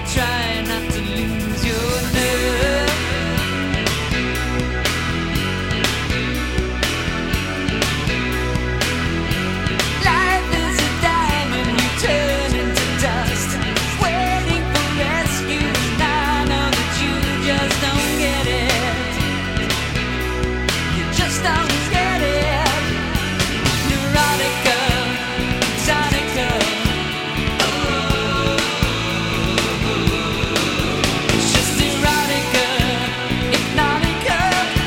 try not to lose your nerve. Life is a diamond you turn into dust, waiting for rescue, and I know that you just don't get it. You just don't get it. Neurotica, Exotica. It's just erotica, hypnotica.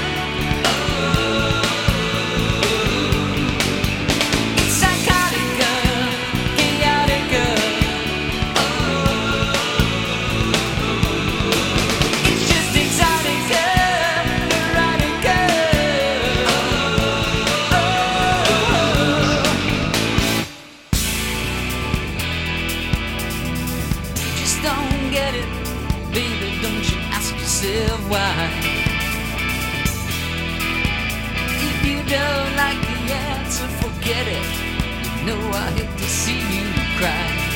Psychotica, chaotica. It's just exotica, erotica. Just don't get it, baby, don't you ask yourself why. If you don't like the answer, forget it. You know I hate to see you cry.